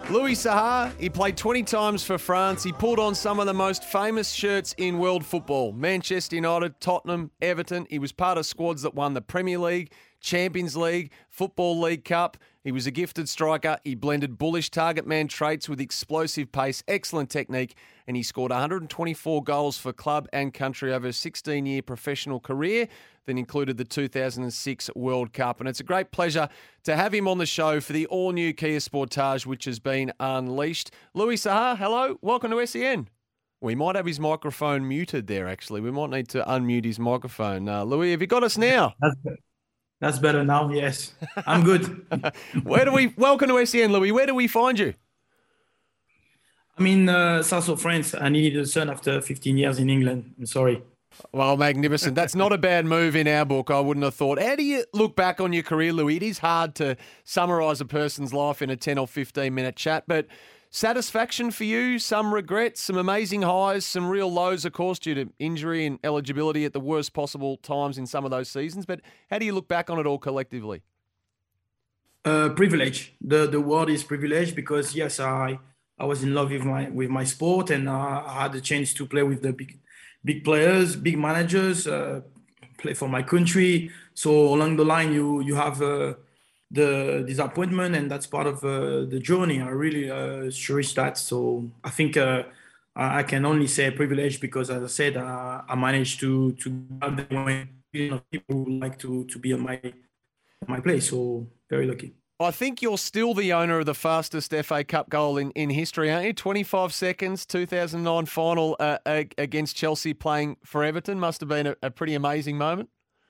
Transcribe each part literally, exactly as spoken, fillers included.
Louis Saha, he played twenty times for France. He pulled on some of the most famous shirts in world football. Manchester United, Tottenham, Everton. He was part of squads that won the Premier League, Champions League, Football League Cup. He was a gifted striker. He blended bullish target man traits with explosive pace, excellent technique, and he scored one hundred twenty-four goals for club and country over a sixteen-year professional career that included the two thousand six World Cup. And it's a great pleasure to have him on the show for the all-new Kia Sportage, which has been unleashed. Louis Saha, hello. Welcome to S E N. We might have his microphone muted there, actually. We might need to unmute his microphone. Uh, Louis, have you got us now? That's That's better now, yes. I'm good. Where do we, welcome to S E N, Louis. Where do we find you? I'm in uh, south of France. I needed a son after fifteen years in England. I'm sorry. Well, magnificent. That's not a bad move in our book, I wouldn't have thought. How do you look back on your career, Louis? It is hard to summarise a person's life in a ten or fifteen minute chat, but satisfaction for you, some regrets, some amazing highs, some real lows, of course, due to injury and eligibility at the worst possible times in some of those seasons. But how do you look back on it all collectively? Uh, privilege. The the word is privilege because, yes, I I was in love with my with my sport and uh, I had the chance to play with the big big players, big managers, uh, play for my country. So along the line, you you have uh, the disappointment, and that's part of uh, the journey. I really uh, cherish that. So I think uh, I can only say privilege because, as I said, uh, I managed to to have the you know, people who like to to be on my my place. So very lucky. I think you're still the owner of the fastest F A Cup goal in, in history, aren't you? twenty-five seconds, two thousand nine final uh, against Chelsea playing for Everton. Must have been a, a pretty amazing moment.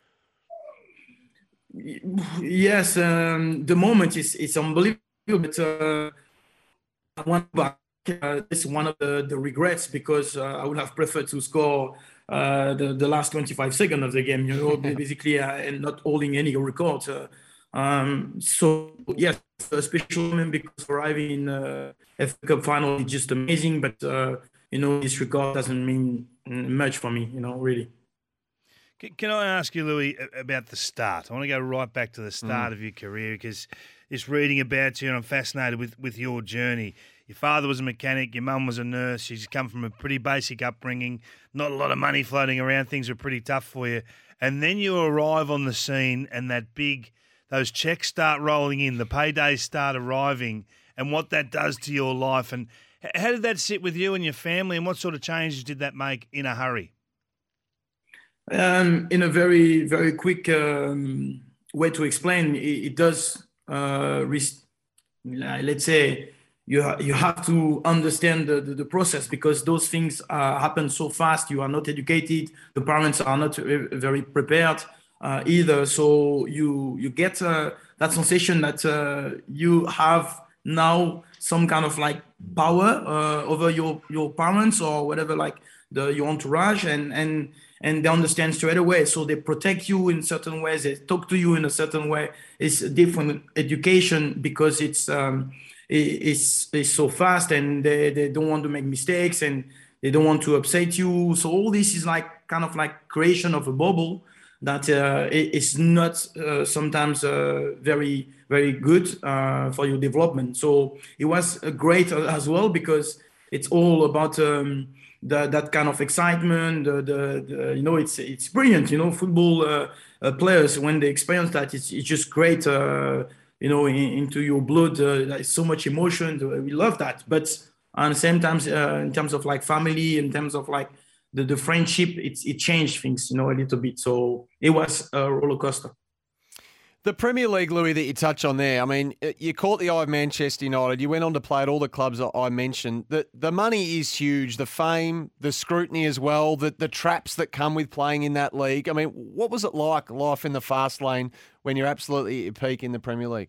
Yes, um, the moment is it's unbelievable. But uh, I want back. Uh, this is one of the, the regrets because uh, I would have preferred to score uh, the the last twenty-five seconds of the game. You know, basically, uh, and not holding any record. Uh, um, so yes, a special moment because arriving in uh, F A Cup final is just amazing. But uh, you know, this record doesn't mean much for me. You know, really. Can I ask you, Louis, about the start? I want to go right back to the start mm. of your career because just reading about you, and I'm fascinated with, with your journey. Your father was a mechanic, your mum was a nurse. She's come from a pretty basic upbringing, not a lot of money floating around. Things were pretty tough for you. And then you arrive on the scene and that big, those checks start rolling in, the paydays start arriving, and what that does to your life. And how did that sit with you and your family, and what sort of changes did that make in a hurry? Um, in a very, very quick um, way to explain, it, it does, uh, res- let's say, you, ha- you have to understand the, the, the process because those things uh, happen so fast. You are not educated. The parents are not very prepared uh, either. So you, you get uh, that sensation that uh, you have now some kind of like power uh, over your, your parents or whatever, like the, your entourage, and, and, and they understand straight away. So they protect you in certain ways. They talk to you in a certain way. It's a different education because it's um, it's, it's so fast, and they, they don't want to make mistakes, and they don't want to upset you. So all this is like kind of like creation of a bubble that uh, is not uh, sometimes uh, very, very good uh, for your development. So it was great as well because it's all about um, The, that kind of excitement, the, the, the, you know, it's it's brilliant. You know, football uh, uh, players, when they experience that, it's, it's just great. Uh, you know, in, into your blood, uh, there's so much emotion. We love that. But at the same time, uh, in terms of like family, in terms of like the, the friendship, it's it changed things, you know, a little bit. So it was a roller coaster. The Premier League, Louis, that you touch on there, I mean, you caught the eye of Manchester United. You went on to play at all the clubs I mentioned. The the money is huge, the fame, the scrutiny as well, the, the traps that come with playing in that league. I mean, what was it like, life in the fast lane, when you're absolutely at your peak in the Premier League?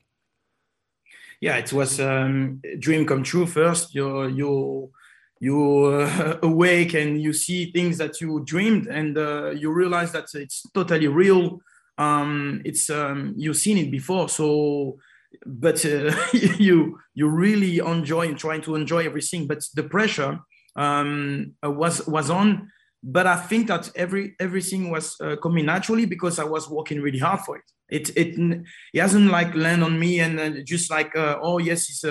Yeah, it was um, a dream come true first. You're, you're, you're uh, awake and you see things that you dreamed, and uh, you realize that it's totally real. Um, it's um, you've seen it before, so but uh, you you really enjoy trying to enjoy everything. But the pressure um, was was on. But I think that every everything was uh, coming naturally because I was working really hard for it. It it it hasn't like land on me and uh, just like uh, oh yes, it's uh,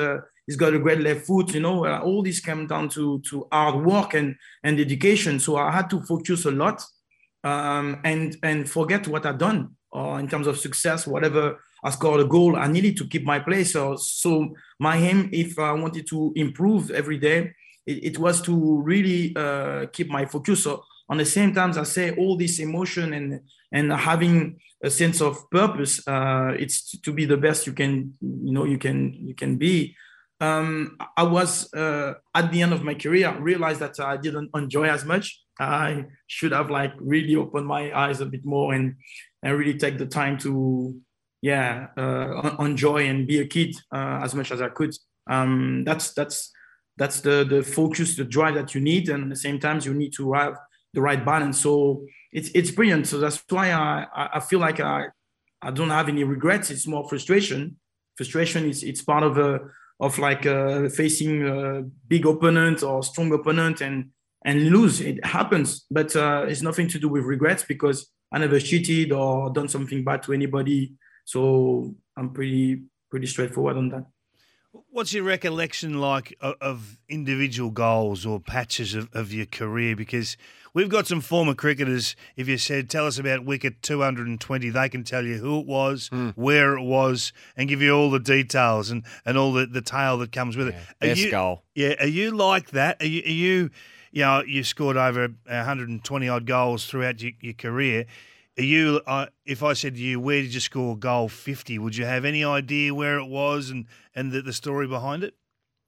he's got a great left foot. You know, uh, all this came down to to hard work and and dedication. So I had to focus a lot, um, and and forget what I'd done, or in terms of success, whatever I scored a goal, I needed to keep my place. So so my aim, if I wanted to improve every day, it, it was to really uh, keep my focus. So on the same time, as I say, all this emotion and and having a sense of purpose, uh, it's to be the best you can, you know, you can you can be. Um, I was uh, at the end of my career, I realized that I didn't enjoy as much. I should have like really opened my eyes a bit more and and really take the time to, yeah, uh, enjoy and be a kid uh, as much as I could. Um, that's that's that's the the focus, the drive that you need, and at the same time you need to have the right balance. So it's it's brilliant. So that's why I I feel like I I don't have any regrets. It's more frustration. Frustration is it's part of a of like uh, facing a big opponent or strong opponent and and lose. It happens, but uh, it's nothing to do with regrets because I never cheated or done something bad to anybody. So I'm pretty pretty straightforward on that. What's your recollection like of, of individual goals or patches of, of your career? Because we've got some former cricketers, if you said, tell us about wicket two hundred twenty, they can tell you who it was, mm. where it was, and give you all the details and, and all the, the tale that comes with yeah, it. Are best you, goal. Yeah, are you like that? Are you, are you, you know, you scored over one hundred twenty odd goals throughout your, your career. Are you, uh, if I said to you, where did you score goal fifty, would you have any idea where it was and, and the, the story behind it?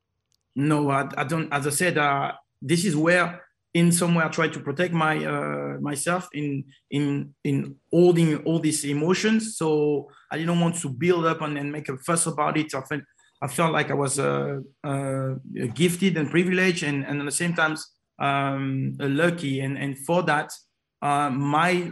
No, I, I don't. As I said, uh, this is where, in some way, I try to protect my uh, myself in in in holding all these emotions. So I didn't want to build up and, and make a fuss about it. I felt I felt like I was uh, uh, gifted and privileged, and, and at the same time um, lucky. And and for that, uh, my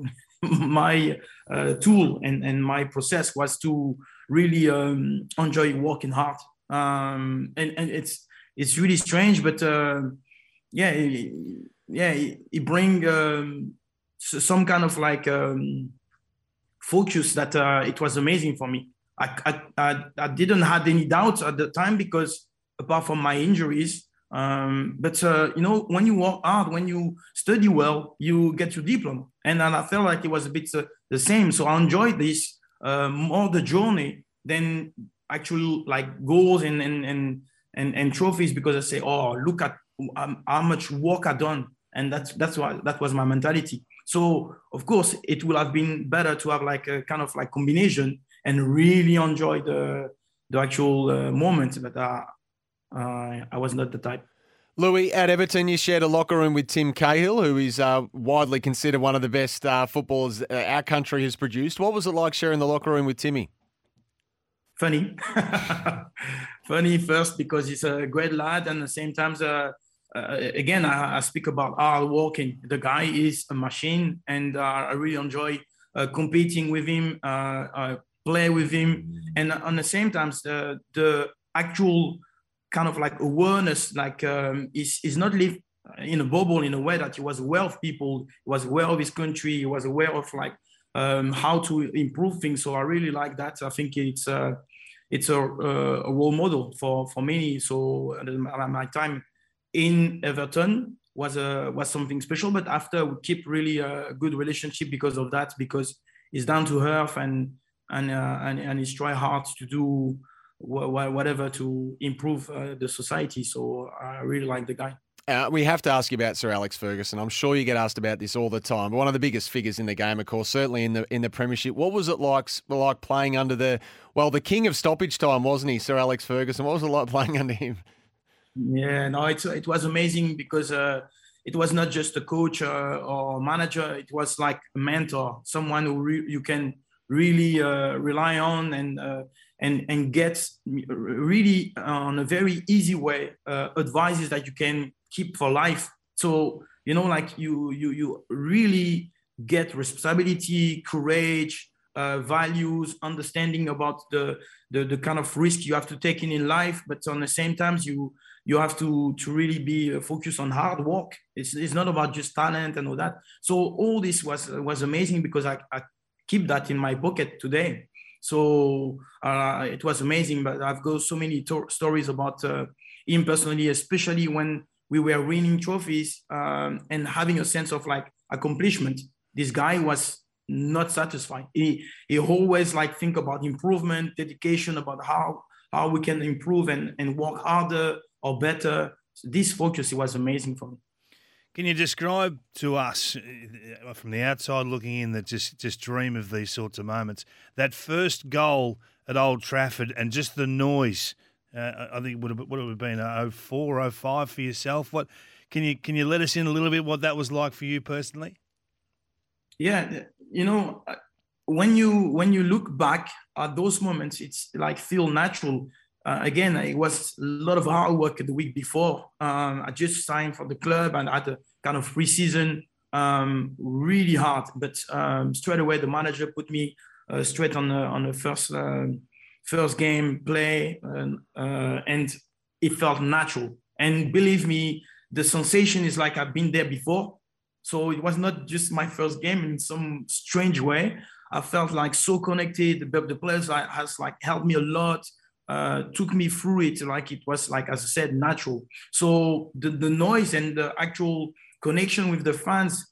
my uh, tool and, and my process was to really um, enjoy working hard. Um, and, and it's it's really strange, but uh, yeah, it, yeah, it, it brings um, some kind of like um, focus that uh, it was amazing for me. I, I, I, I didn't have any doubts at the time because apart from my injuries, um, but uh, you know, when you work hard, when you study well, you get your diploma. And, and I felt like it was a bit uh, the same. So I enjoyed this uh, more the journey than actual like goals and and and and, and trophies, because I say, oh, look at um, how much work I've done, and that's that's why that was my mentality. So of course it would have been better to have like a kind of like combination and really enjoy the the actual uh, moment, but uh, uh, I was not the type. Louis, at Everton, you shared a locker room with Tim Cahill, who is uh, widely considered one of the best uh, footballers uh, our country has produced. What was it like sharing the locker room with Timmy? Funny. Funny first because he's a great lad, and at the same time, uh, uh, again, I, I speak about hard working. The guy is a machine, and uh, I really enjoy uh, competing with him, uh, uh, play with him, and on the same time, the, the actual kind of like awareness, like um, is is not live in a bubble in a way that he was aware of people, he was aware of his country, he was aware of like um, how to improve things. So I really like that. I think it's uh, it's a, a role model for for many. So my time in Everton was a was something special. But after we keep really a good relationship because of that, because he's down to earth and and uh, and and he's try hard to do whatever to improve uh, the society. So I really like the guy. Uh, we have to ask you about Sir Alex Ferguson. I'm sure you get asked about this all the time. One of the biggest figures in the game, of course, certainly in the in the Premiership. What was it like like playing under the, well, the king of stoppage time, wasn't he, Sir Alex Ferguson? What was it like playing under him? Yeah, no, it, it was amazing because uh, it was not just a coach uh, or manager. It was like a mentor, someone who re- you can really uh, rely on and uh, and and get really on a very easy way uh, advices that you can keep for life. So you know, like you you you really get responsibility, courage, uh, values, understanding about the, the the kind of risk you have to take in in life. But on the same time, you you have to to really be focused on hard work. It's it's not about just talent and all that. So all this was was amazing because I, I keep that in my pocket today. So uh, it was amazing. But I've got so many to- stories about uh, him personally, especially when we were winning trophies um, and having a sense of like accomplishment. This guy was not satisfied. He he always like think about improvement, dedication, about how how we can improve and, and work harder or better. So this focus, it was amazing for me. Can you describe to us, uh, from the outside looking in, that just, just dream of these sorts of moments, that first goal at Old Trafford and just the noise? Uh, I think it would have, would it have been oh four, oh five for yourself. What can you can you let us in a little bit what that was like for you personally? Yeah, you know, when you when you look back at those moments, it's like feel natural. Uh, again, it was a lot of hard work the week before. Um, I just signed for the club and had a kind of pre-season, um, really hard. But um, straight away, the manager put me uh, straight on the on the first uh, first game play, and, uh, and it felt natural. And believe me, the sensation is like I've been there before. So it was not just my first game in some strange way. I felt like so connected. The, the players like, has like helped me a lot. Uh, took me through it like it was like, as I said, natural. So the, the noise and the actual connection with the fans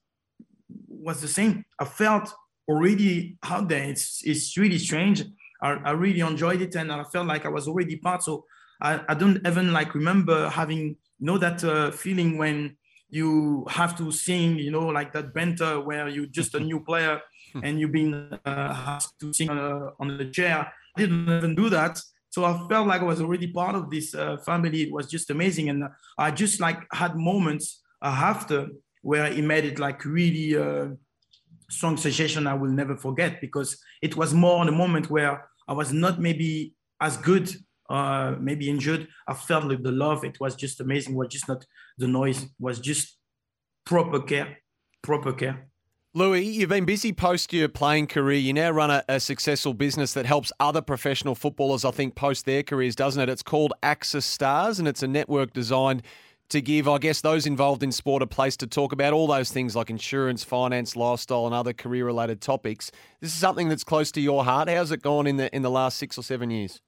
was the same. I felt already out there. It's it's really strange. I, I really enjoyed it and I felt like I was already part. So I, I don't even like remember having, you know, that uh, feeling when you have to sing, you know, like that banter where you're just a new player and you've been uh, asked to sing on, a, on the chair. I didn't even do that. So I felt like I was already part of this uh, family. It was just amazing. And I just like had moments uh, after where he made it like really uh, strong sensation I will never forget, because it was more on a moment where I was not maybe as good, uh, maybe injured. I felt like the love. It was just amazing. It was just not the noise. It was just proper care, proper care. Louis, you've been busy post your playing career. You now run a, a successful business that helps other professional footballers, I think, post their careers, doesn't it? It's called Access Stars, and it's a network designed to give, I guess, those involved in sport a place to talk about all those things like insurance, finance, lifestyle, and other career-related topics. This is something that's close to your heart. How's it gone in the in the last six or seven years?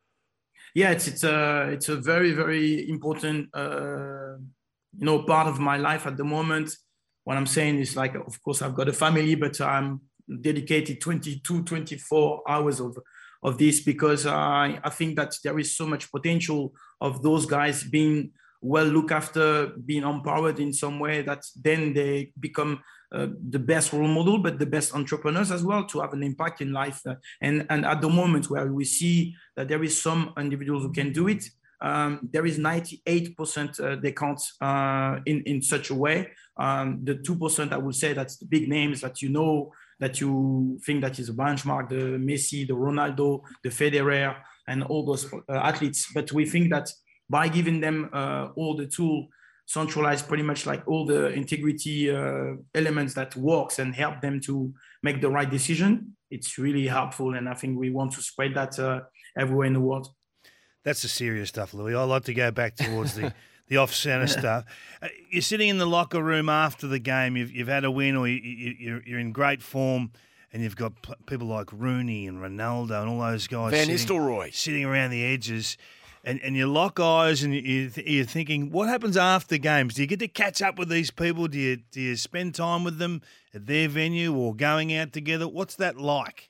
Yeah, it's it's a it's a very very important uh, you know part of my life at the moment. What I'm saying is like, of course, I've got a family, but I'm dedicated twenty-two, twenty-four hours of, of this because I, I think that there is so much potential of those guys being well looked after, being empowered in some way that then they become uh, the best role model, but the best entrepreneurs as well to have an impact in life. Uh, and, and at the moment where we see that there is some individuals who can do it, Um, there is ninety-eight percent uh, they can't uh, in, in such a way. Um, the two percent, I would say, that's the big names that you know, that you think that is a benchmark, the Messi, the Ronaldo, the Federer, and all those uh, athletes. But we think that by giving them uh, all the tool, centralize pretty much like all the integrity uh, elements that works and help them to make the right decision, it's really helpful. And I think we want to spread that uh, everywhere in the world. That's the serious stuff, Louis. I like to go back towards the, the off-centre stuff. Uh, you're sitting in the locker room after the game. You've you've had a win, or you, you, you're you're in great form, and you've got p- people like Rooney and Ronaldo and all those guys. Van sitting, Nistelrooy sitting around the edges, and, and you lock eyes, and you, you're thinking, what happens after games? Do you get to catch up with these people? Do you do you spend time with them at their venue or going out together? What's that like?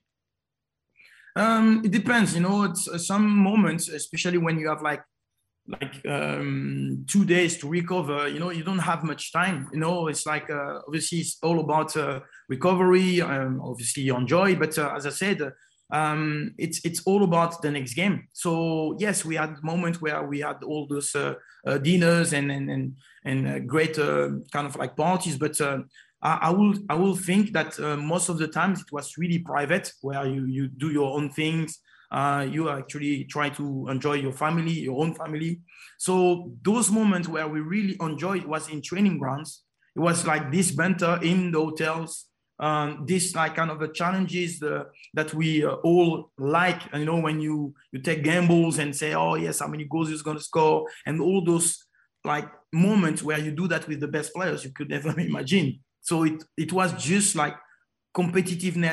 Um, it depends, you know. It's uh, some moments, especially when you have like like um, two days to recover. You know, you don't have much time. You know, it's like uh, obviously it's all about uh, recovery. Um, obviously you enjoy, but uh, as I said, uh, um, it's it's all about the next game. So yes, we had moments where we had all those uh, uh, dinners and and and, and uh, great uh, kind of like parties, but. Uh, I will I will think that uh, most of the times it was really private, where you, you do your own things. Uh, you actually try to enjoy your family, your own family. So those moments where we really enjoyed was in training grounds. It was like this banter in the hotels, um, this like kind of the challenges uh, that we uh, all like. You know, when you you take gambles and say, oh yes, how many goals is going to score, and all those like moments where you do that with the best players you could never imagine. So it, it was just like competitiveness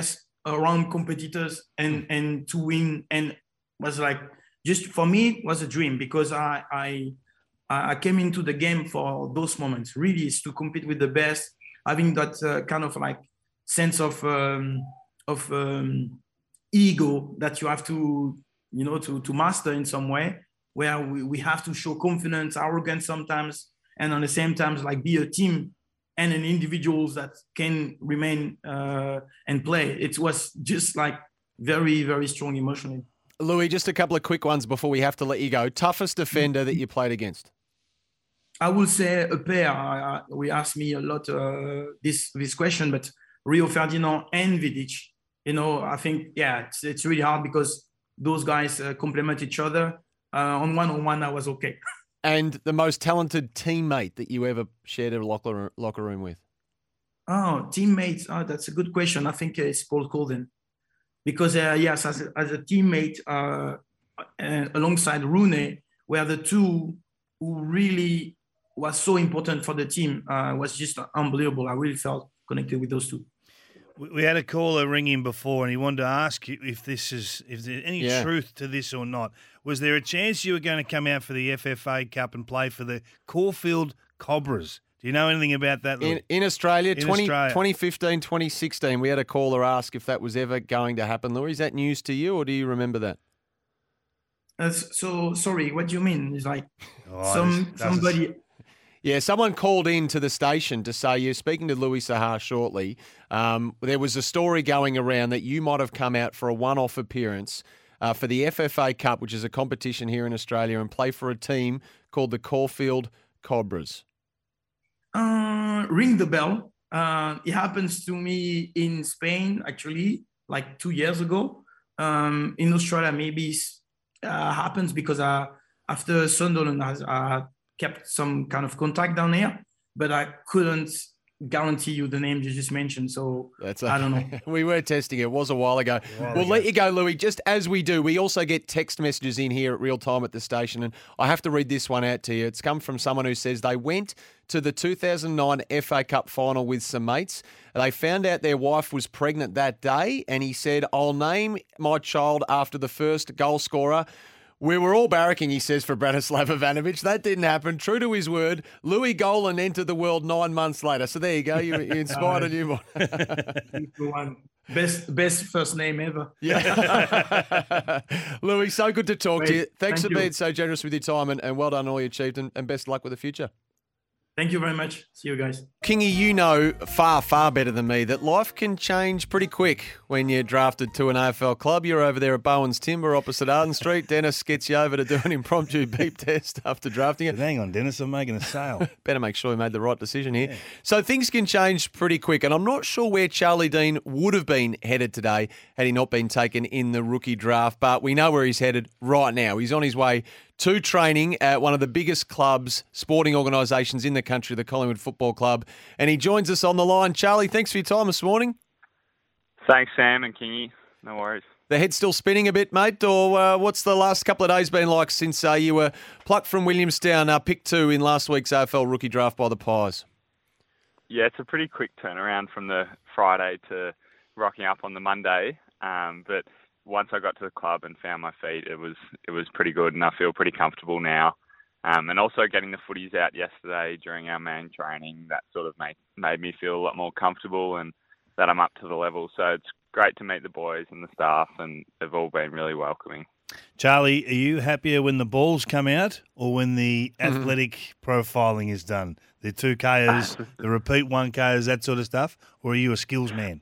around competitors and and to win, and was like just for me it was a dream because I I I came into the game for those moments. Really, is to compete with the best, having that uh, kind of like sense of um, of um, ego that you have to you know to to master in some way, where we, we have to show confidence, arrogance sometimes, and on the same time like be a team and an individuals that can remain uh, and play. It was just like very very strong emotionally. Louis, just a couple of quick ones before we have to let you go. Toughest defender that you played against? I will say a pair. I, I, we ask me a lot uh, this this question, but Rio Ferdinand and Vidic. You know, I think yeah, it's, it's really hard because those guys uh, complement each other. Uh, on one on one, I was okay. And the most talented teammate that you ever shared a locker locker room with? Oh, teammates. Oh, that's a good question. I think it's Paul Colden, because uh, yes, as a, as a teammate uh, uh, alongside Rooney, were the two who really was so important for the team. Uh, was just unbelievable. I really felt connected with those two. We had a caller ring in before, and he wanted to ask you if this is if there's any yeah. truth to this or not. Was there a chance you were going to come out for the F F A Cup and play for the Caulfield Cobras? Do you know anything about that? In, in Australia, in twenty, Australia, twenty fifteen, twenty sixteen, we had a caller ask if that was ever going to happen. Louis, is that news to you, or do you remember that? Uh, so sorry, what do you mean? It's like oh, some this, somebody. Yeah, someone called in to the station to say you're speaking to Louis Saha shortly. Um, there was a story going around that you might have come out for a one-off appearance uh, for the F F A Cup, which is a competition here in Australia, and play for a team called the Caulfield Cobras. Uh, ring the bell. Uh, it happens to me in Spain, actually, like two years ago. Um, in Australia, maybe it uh, happens because uh, after Sunderland has uh, kept some kind of contact down here, but I couldn't guarantee you the name you just mentioned. So That's okay. I don't know. We were testing it. It was a while ago. A while we'll ago. let you go, Louis. Just as we do, we also get text messages in here at real time at the station, and I have to read this one out to you. It's come from someone who says they went to the two thousand nine F A Cup final with some mates. They found out their wife was pregnant that day, and he said, I'll name my child after the first goal scorer. We were all barracking, he says, for Branislav Ivanovic. That didn't happen. True to his word, Louis Golan entered the world nine months later. So there you go. You, you inspired a newborn. Best best first name ever. Yeah. Louis, so good to talk Great. to you. Thanks Thank for you. being so generous with your time, and, and well done all you achieved, and, and best of luck with the future. Thank you very much. See you guys. Kingy, you know far, far better than me that life can change pretty quick when you're drafted to an A F L club. You're over there at Bowen's Timber opposite Arden Street. Dennis gets you over to do an impromptu beep test after drafting it. But hang on, Dennis, I'm making a sale. Better make sure we made the right decision here. Yeah. So things can change pretty quick, and I'm not sure where Charlie Dean would have been headed today had he not been taken in the rookie draft, but we know where he's headed right now. He's on his way to training at one of the biggest clubs, sporting organisations in the country, the Collingwood Football Club. And he joins us on the line. Charlie, thanks for your time this morning. Thanks, Sam and Kingy. No worries. The head's still spinning a bit, mate, or uh, what's the last couple of days been like since uh, you were plucked from Williamstown, uh, picked two in last week's A F L rookie draft by the Pies? Yeah, it's a pretty quick turnaround from the Friday to rocking up on the Monday. Um, but once I got to the club and found my feet, it was it was pretty good, and I feel pretty comfortable now. Um, and also getting the footies out yesterday during our main training, that sort of made made me feel a lot more comfortable and that I'm up to the level. So it's great to meet the boys and the staff, and they've all been really welcoming. Charlie, are you happier when the balls come out or when the mm-hmm. athletic profiling is done? The two Ks, the repeat one Ks, that sort of stuff? Or are you a skills man?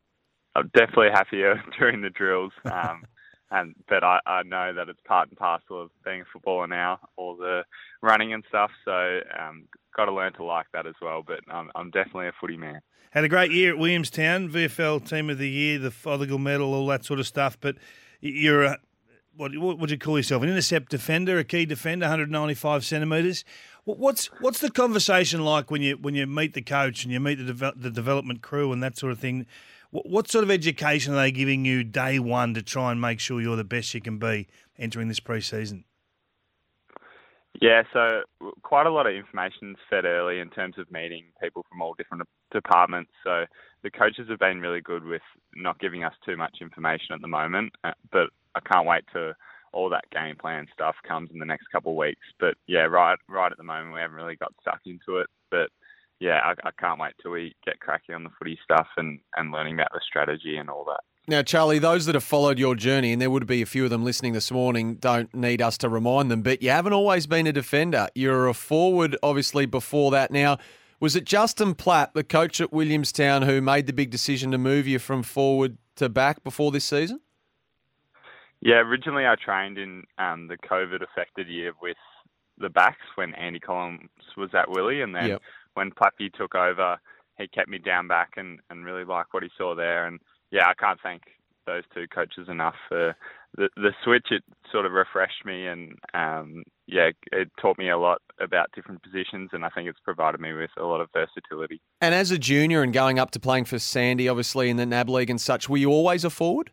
I'm definitely happier during the drills, um, and but I, I know that it's part and parcel of being a footballer now, all the running and stuff. So um, got to learn to like that as well. But I'm, I'm definitely a footy man. Had a great year at Williamstown, V F L Team of the Year, the Fothergill Medal, all that sort of stuff. But you're a what? What would you call yourself? An intercept defender, a key defender, one ninety-five centimetres. What's what's the conversation like when you when you meet the coach and you meet the de- the development crew and that sort of thing? What sort of education are they giving you day one to try and make sure you're the best you can be entering this pre-season? Yeah, so quite a lot of information's fed early in terms of meeting people from all different departments. So the coaches have been really good with not giving us too much information at the moment, uh, but I can't wait to all that game plan stuff comes in the next couple of weeks. But yeah, right, right at the moment we haven't really got stuck into it. But yeah, I, I can't wait till we get cracking on the footy stuff and, and learning about the strategy and all that. Now, Charlie, those that have followed your journey, and there would be a few of them listening this morning, don't need us to remind them, but you haven't always been a defender. You're a forward, obviously, before that. Now, was it Justin Platt, the coach at Williamstown, who made the big decision to move you from forward to back before this season? Yeah, originally I trained in um, the COVID-affected year with the backs when Andy Collins was at Willie, and then yep. when Plappy took over, he kept me down back and, and really liked what he saw there. And yeah, I can't thank those two coaches enough for the, the switch. It sort of refreshed me and, um, yeah, it taught me a lot about different positions, and I think it's provided me with a lot of versatility. And as a junior and going up to playing for Sandy, obviously, in the N A B League and such, were you always a forward?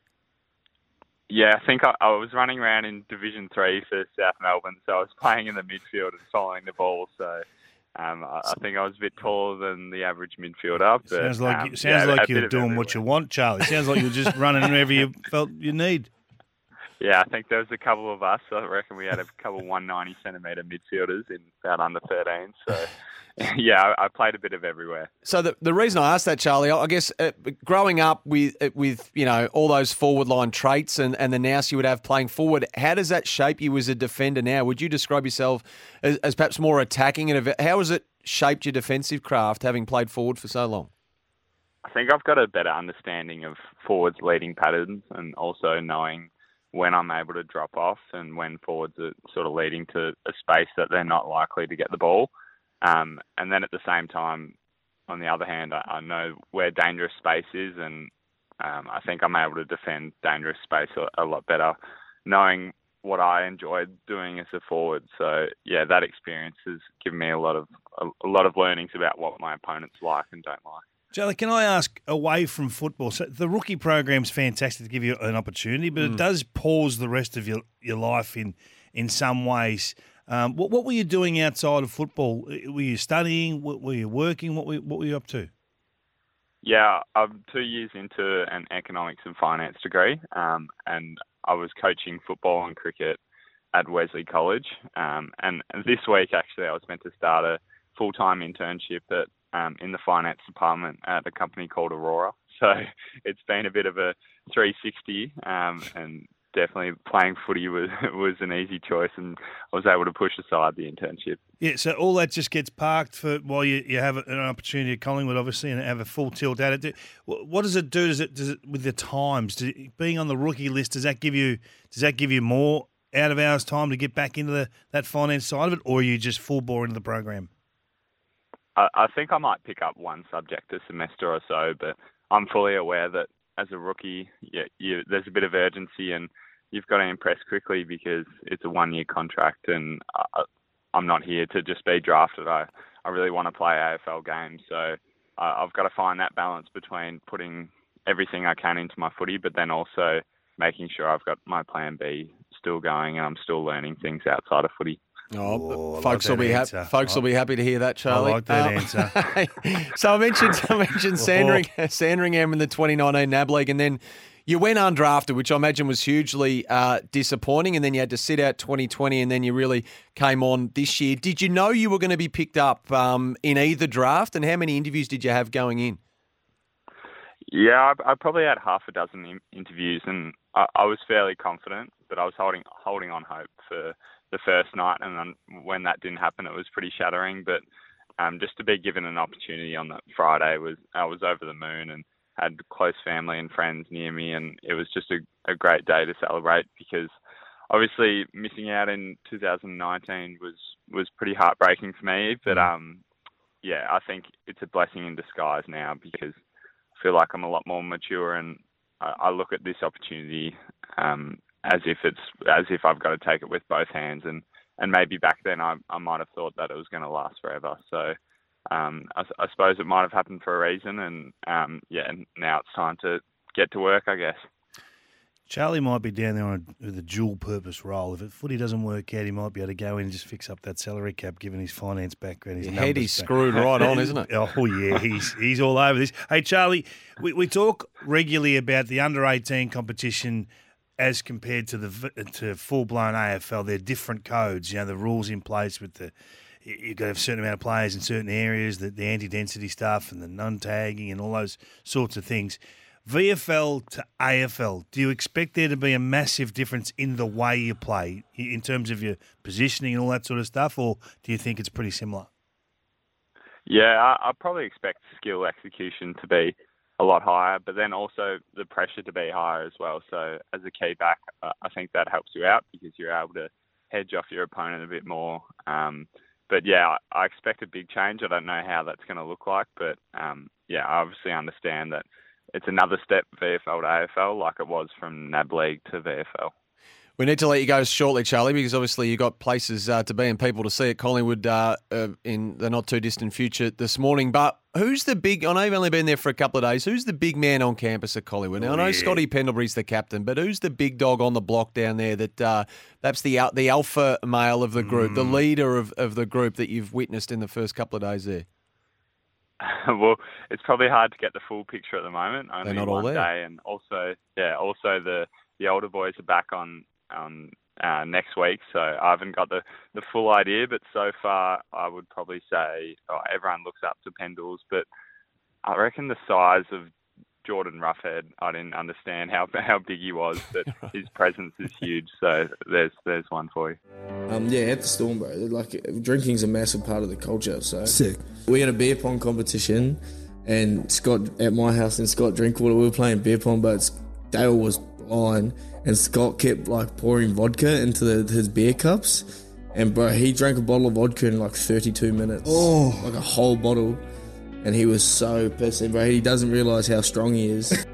Yeah, I think I, I was running around in Division Three for South Melbourne, so I was playing in the midfield and following the ball, so... Um, I, I think I was a bit taller than the average midfielder. But, sounds like um, you, sounds yeah, like you're doing what you want, Charlie. Sounds like you're just running wherever you felt you need. Yeah, I think there was a couple of us. I reckon we had a couple of one hundred ninety centimetre midfielders in about under thirteen. So, yeah, I, I played a bit of everywhere. So the the reason I asked that, Charlie, I guess uh, growing up with uh, with you know all those forward line traits and, and the nous you would have playing forward, how does that shape you as a defender now? Would you describe yourself as, as perhaps more attacking? And how has it shaped your defensive craft, having played forward for so long? I think I've got a better understanding of forwards' leading patterns and also knowing when I'm able to drop off and when forwards are sort of leading to a space that they're not likely to get the ball. Um, and then at the same time, on the other hand, I, I know where dangerous space is, and um, I think I'm able to defend dangerous space a, a lot better, knowing what I enjoyed doing as a forward. So yeah, that experience has given me a lot of a, a lot of learnings about what my opponents like and don't like. Charlie, can I ask, away from football, so the rookie program's fantastic to give you an opportunity, but mm. it does pause the rest of your, your life in in some ways. Um, what, what were you doing outside of football? Were you studying? What, were you working? What were, what were you up to? Yeah, I'm two years into an economics and finance degree, um, and I was coaching football and cricket at Wesley College. Um, and this week, actually, I was meant to start a full-time internship at um, in the finance department at a company called Aurora. So it's been a bit of a three sixty, um, and definitely playing footy was was an easy choice, and I was able to push aside the internship. Yeah, so all that just gets parked for while you, you have an opportunity at Collingwood, obviously, and have a full tilt at it. What does it do? Does it does it with the times? Does it, being on the rookie list, does that give you does that give you more out of hours time to get back into the, that finance side of it, or are you just full bore into the program? I, I think I might pick up one subject a semester or so, but I'm fully aware that as a rookie, yeah, you, there's a bit of urgency and you've got to impress quickly because it's a one-year contract, and I, I'm not here to just be drafted. I, I really want to play A F L games, so uh, I've got to find that balance between putting everything I can into my footy, but then also making sure I've got my plan B still going and I'm still learning things outside of footy. Oh, Ooh, folks like will be happy. Folks will be happy to hear that, Charlie. I like that um, answer. So I mentioned, I mentioned Sandring, Sandringham in the twenty nineteen N A B League, and then you went undrafted, which I imagine was hugely uh, disappointing, and then you had to sit out twenty twenty, and then you really came on this year. Did you know you were going to be picked up um, in either draft, and how many interviews did you have going in? Yeah, I, I probably had half a dozen in- interviews, and I, I was fairly confident, but I was holding holding on hope for the first night, and then when that didn't happen, it was pretty shattering. But um, just to be given an opportunity on that Friday was I was over the moon, and had close family and friends near me, and it was just a, a great day to celebrate because obviously missing out in two thousand nineteen was, was pretty heartbreaking for me. But um, yeah, I think it's a blessing in disguise now because I feel like I'm a lot more mature, and I, I look at this opportunity um, as if it's as if I've got to take it with both hands. And, and maybe back then I, I might have thought that it was going to last forever. So Um, I, I suppose it might have happened for a reason, and um, yeah, now it's time to get to work, I guess. Charlie might be down there on a, with a dual-purpose role. If it, footy doesn't work out, he might be able to go in and just fix up that salary cap, given his finance background. His Your head is back. screwed right on, isn't it? Oh, yeah, he's he's all over this. Hey, Charlie, we, we talk regularly about the under eighteen competition as compared to the to full-blown A F L. They're different codes, you know, the rules in place with the you've got to have a certain amount of players in certain areas, the, the anti-density stuff and the non-tagging and all those sorts of things. V F L to A F L, do you expect there to be a massive difference in the way you play in terms of your positioning and all that sort of stuff, or do you think it's pretty similar? Yeah, I, I probably expect skill execution to be a lot higher, but then also the pressure to be higher as well. So as a key back, uh, I think that helps you out because you're able to hedge off your opponent a bit more. Um, but yeah, I, I expect a big change. I don't know how that's going to look like, but um, yeah, I obviously understand that it's another step V F L to A F L like it was from N A B League to V F L. We need to let you go shortly, Charlie, because obviously you've got places uh, to be and people to see at Collingwood uh, uh, in the not-too-distant future this morning. But who's the big – I know you've only been there for a couple of days. Who's the big man on campus at Collingwood? Now, I know yeah. Scotty Pendlebury's the captain, but who's the big dog on the block down there that uh, perhaps the the alpha male of the group, mm. the leader of, of the group that you've witnessed in the first couple of days there? Well, it's probably hard to get the full picture at the moment. Only They're not one all there. day, and also, yeah, also the, the older boys are back on on uh, next week, so I haven't got the, the full idea. But so far, I would probably say oh, everyone looks up to Pendles, but I reckon the size of Jordan Roughhead, I didn't understand how how big he was, but his presence is huge. So there's there's one for you. Um, yeah, at the Storm, bro. Like drinking's a massive part of the culture. So sick. We had a beer pong competition, and Scott at my house and Scott Drinkwater, we were playing beer pong, but Dale was blind, and Scott kept like pouring vodka into the, his beer cups, and bro, he drank a bottle of vodka in like thirty-two minutes. Oh, like a whole bottle. And he was so pissed, bro. He doesn't realise how strong he is.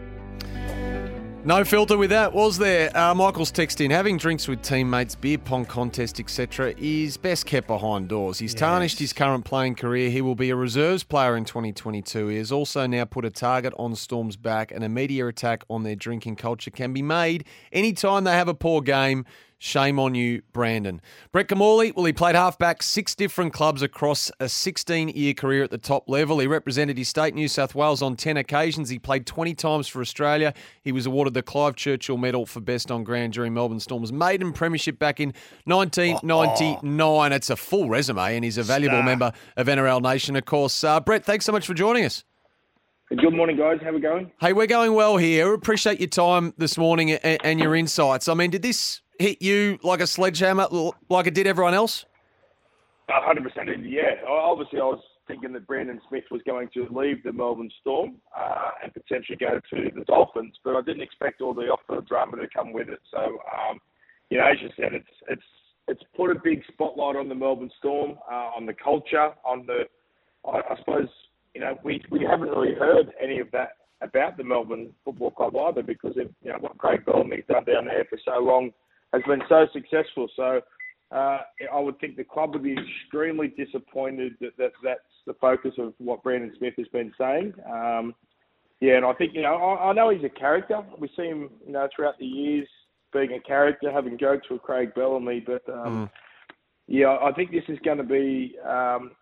No filter with that, was there? Uh, Michael's texting, having drinks with teammates, beer pong contest, et cetera is best kept behind doors. He's yes. tarnished his current playing career. He will be a reserves player in twenty twenty-two. He has also now put a target on Storm's back, and a media attack on their drinking culture can be made anytime they have a poor game. Shame on you, Brandon. Brett Kimmorley, well, he played halfback six different clubs across a sixteen-year career at the top level. He represented his state, New South Wales, on ten occasions. He played twenty times for Australia. He was awarded the Clive Churchill Medal for Best on Ground during Melbourne Storm's maiden premiership back in nineteen ninety-nine. Oh, oh. It's a full resume, and he's a valuable Star. member of N R L Nation, of course. Uh, Brett, thanks so much for joining us. Good morning, guys. How are we going? Hey, we're going well here. Appreciate your time this morning and, and your insights. I mean, did this hit you like a sledgehammer, like it did everyone else? one hundred percent, yeah. Obviously, I was thinking that Brandon Smith was going to leave the Melbourne Storm uh, and potentially go to the Dolphins, but I didn't expect all the off-field drama to come with it. So, um, you know, as you said, it's it's it's put a big spotlight on the Melbourne Storm, uh, on the culture, on the, I, I suppose, you know, we we haven't really heard any of that about the Melbourne Football Club either, because of, you know, what Craig Bellamy's done down there for so long has been so successful. So uh, I would think the club would be extremely disappointed that, that that's the focus of what Brandon Smith has been saying. Um, yeah, and I think, you know, I, I know he's a character. We see him, you know, throughout the years being a character, having go to a Craig Bellamy. But, um, mm. yeah, I think this is going to be, um,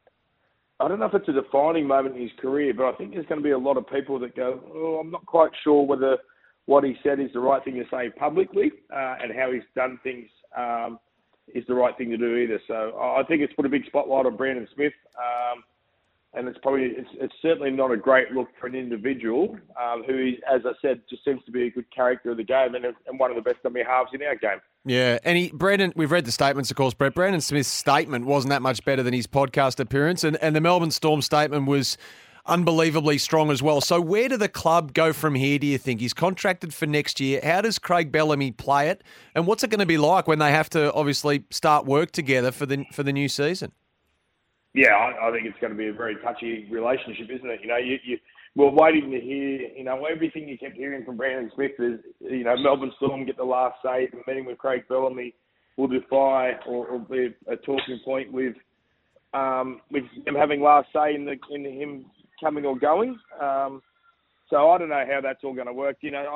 I don't know if it's a defining moment in his career, but I think there's going to be a lot of people that go, oh, I'm not quite sure whether what he said is the right thing to say publicly, uh, and how he's done things um, is the right thing to do either. So I think it's put a big spotlight on Brandon Smith, um, and it's probably it's, it's certainly not a great look for an individual um, who, is, as I said, just seems to be a good character of the game and, and one of the best dummy halves in our game. Yeah, and he, Brandon, we've read the statements, of course, Brett. Brandon Smith's statement wasn't that much better than his podcast appearance, and, and the Melbourne Storm statement was unbelievably strong as well. So where do the club go from here, do you think? He's contracted for next year. How does Craig Bellamy play it? And what's it going to be like when they have to obviously start work together for the for the new season? Yeah, I, I think it's going to be a very touchy relationship, isn't it? You know, you, you we're waiting to hear, you know, everything you kept hearing from Brandon Smith is, you know, Melbourne Storm get the last say. The meeting with Craig Bellamy will defy or, or be a talking point with um, with him having last say in the in him coming or going. Um, so I don't know how that's all going to work. You know, I think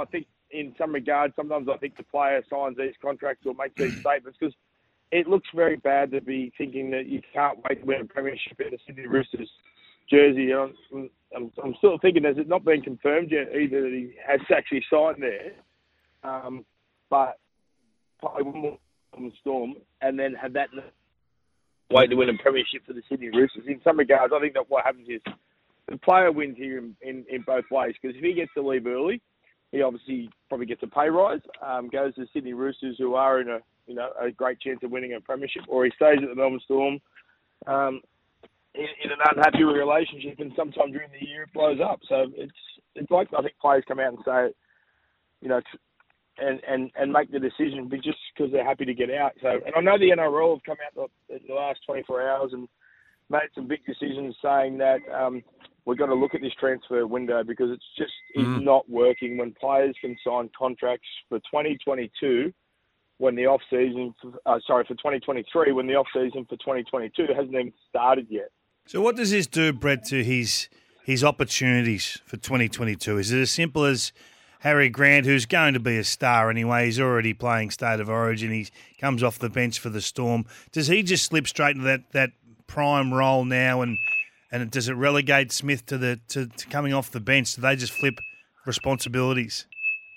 in some regards, sometimes I think the player signs these contracts or makes these statements because it looks very bad to be thinking that you can't wait to win a premiership in the Sydney Roosters jersey. I'm, I'm, I'm still thinking, has it not been confirmed yet either that he has actually signed there, um, but play one more Storm and then have that way to win a premiership for the Sydney Roosters. In some regards, I think that what happens is the player wins here in, in, in both ways, because if he gets to leave early, he obviously probably gets a pay rise, um, goes to the Sydney Roosters, who are in a you know a great chance of winning a premiership, or he stays at the Melbourne Storm um, in, in an unhappy relationship, and sometime during the year it blows up. So it's it's like I think players come out and say, you know, and, and, and make the decision just because they're happy to get out. So, and I know the N R L have come out in the last twenty-four hours and made some big decisions saying that um, we've got to look at this transfer window because it's just mm. is not working when players can sign contracts for twenty twenty-two when the off season, uh, sorry, for twenty twenty-three when the off season for twenty twenty-two hasn't even started yet. So what does this do, Brett, to his his opportunities for twenty twenty-two? Is it as simple as Harry Grant, who's going to be a star anyway, he's already playing State of Origin, he comes off the bench for the Storm. Does he just slip straight into that, that prime role now, and and does it relegate Smith to the to, to coming off the bench? Do they just flip responsibilities?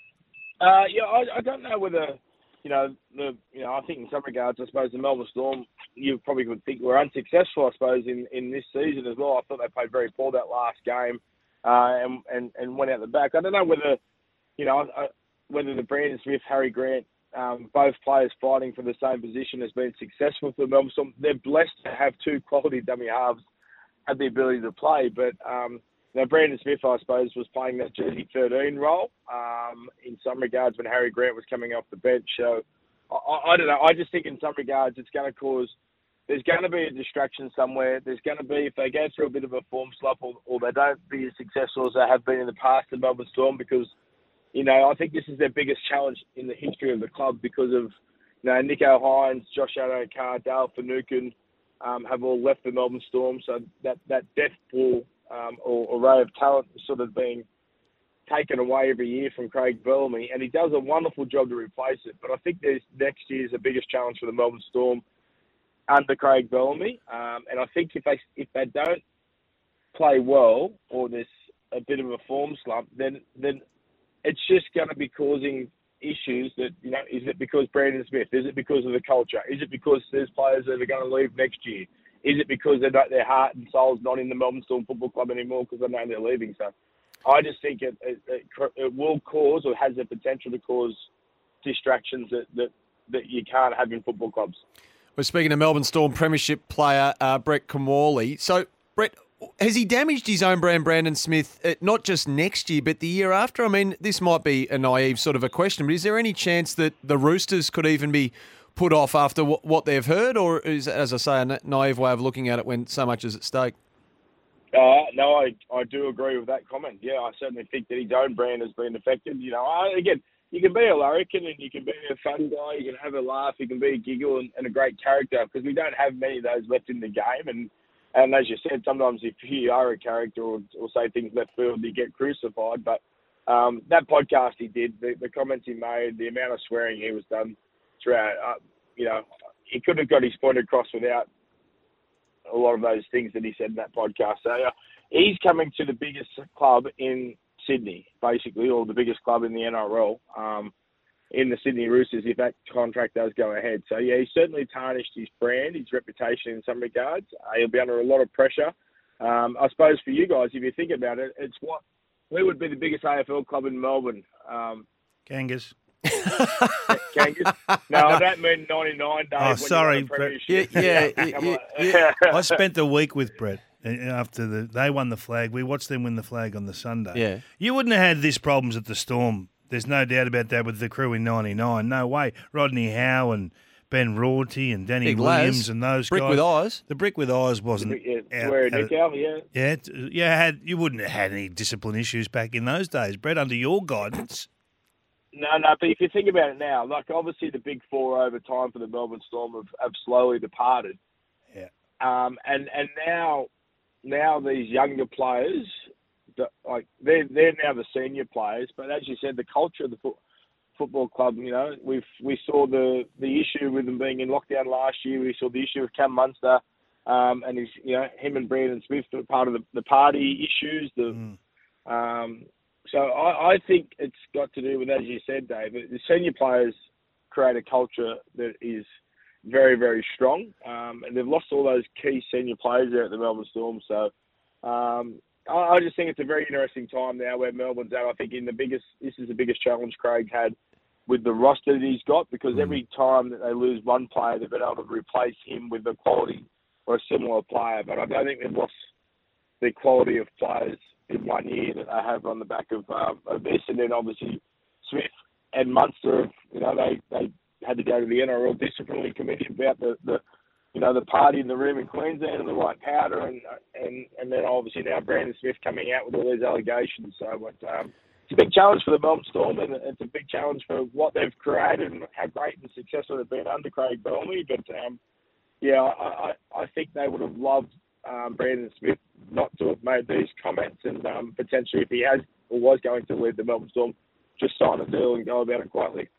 Uh, yeah, I, I don't know whether, you know, the you know, I think in some regards, I suppose the Melbourne Storm, you probably would think were unsuccessful, I suppose, in, in this season as well. I thought they played very poor that last game uh, and, and, and went out the back. I don't know whether, you know, I, whether the Brandon Smith, Harry Grant, um, both players fighting for the same position has been successful for the Melbourne Storm. They're blessed to have two quality dummy halves have the ability to play, but um, you know, Brandon Smith, I suppose, was playing that jersey thirteen role um, in some regards when Harry Grant was coming off the bench. So I, I don't know. I just think in some regards it's going to cause, there's going to be a distraction somewhere. There's going to be, if they go through a bit of a form slump or, or they don't be as successful as they have been in the past, the Melbourne Storm, because, you know, I think this is their biggest challenge in the history of the club because of, you know, Nico Hines, Josh Adokar, Dale Finucane um, have all left the Melbourne Storm. So that, that death pool um, or array of talent is sort of being taken away every year from Craig Bellamy, and he does a wonderful job to replace it. But I think there's, next year is the biggest challenge for the Melbourne Storm under Craig Bellamy. Um, and I think if they if they don't play well or there's a bit of a form slump, then then it's just going to be causing issues that, you know, is it because Brandon Smith? Is it because of the culture? Is it because there's players that are going to leave next year? Is it because they're not, their heart and soul's not in the Melbourne Storm Football Club anymore because they know they're leaving? So I just think it, it, it, it will cause or has the potential to cause distractions that, that, that you can't have in football clubs. We're speaking to Melbourne Storm Premiership player uh, Brett Kimmorley. So, Brett, has he damaged his own brand, Brandon Smith, uh, not just next year, but the year after? I mean, this might be a naive sort of a question, but is there any chance that the Roosters could even be put off after w- what they've heard, or is, as I say, a na- naive way of looking at it when so much is at stake? Uh, no, I, I do agree with that comment. Yeah, I certainly think that his own brand has been affected. You know, I, again, you can be a larrikin and you can be a fun guy, you can have a laugh, you can be a giggle and, and a great character, because we don't have many of those left in the game. And, and as you said, sometimes if you are a character or, or say things left field, you get crucified. But um, that podcast he did, the, the comments he made, the amount of swearing he was done throughout, uh, you know, he couldn't have got his point across without a lot of those things that he said in that podcast. So uh, he's coming to the biggest club in Sydney, basically, or the biggest club in the N R L, um, in the Sydney Roosters, if that contract does go ahead. So, yeah, he's certainly tarnished his brand, his reputation in some regards. Uh, he'll be under a lot of pressure. Um, I suppose for you guys, if you think about it, it's what, where would be the biggest A F L club in Melbourne? Um, Kangas. Kangas? No, I don't mean ninety-nine days. Oh, sorry, Brett. Yeah, yeah, yeah, yeah. I spent the week with Brett after the they won the flag. We watched them win the flag on the Sunday. Yeah. You wouldn't have had these problems at the Storm. There's no doubt about that with the crew in ninety-nine. No way. Rodney Howe and Ben Rorty and Danny Big Williams Laz. and those Brick guys. with eyes. The brick with eyes wasn't. Yeah, out- where out- Nick Al, yeah. yeah, it- yeah. Had you wouldn't have had any discipline issues back in those days, Brett, under your guidance. No, no, but if you think about it now, like obviously the big four over time for the Melbourne Storm have, have slowly departed. Yeah. Um, and, and now, now these younger players the, like they're they're now the senior players, but as you said, the culture of the foot, football club, you know, we've we saw the the issue with them being in lockdown last year. We saw the issue with Cam Munster, um, and his, you know, him and Brandon Smith were part of the, the party issues. The mm. um, so I, I think it's got to do with, as you said, Dave, the senior players create a culture that is very, very strong, um, and they've lost all those key senior players there at the Melbourne Storm. So um, I, I just think it's a very interesting time now where Melbourne's at. I think in the biggest, this is the biggest challenge Craig had with the roster that he's got, because mm. every time that they lose one player, they've been able to replace him with a quality or a similar player. But I don't think they've lost the quality of players in one year that they have on the back of, um, of this. And then obviously Smith and Munster, you know, they, they had to go to the N R L disciplinary committee about the, the you know, the party in the room in Queensland and the white powder, and and and then obviously now Brandon Smith coming out with all these allegations. So but, um, it's a big challenge for the Melbourne Storm, and it's a big challenge for what they've created and how great and successful they've been under Craig Bellamy. But um, yeah, I, I I think they would have loved um, Brandon Smith not to have made these comments, and um, potentially if he has or was going to lead the Melbourne Storm, just sign a deal and go about it quietly.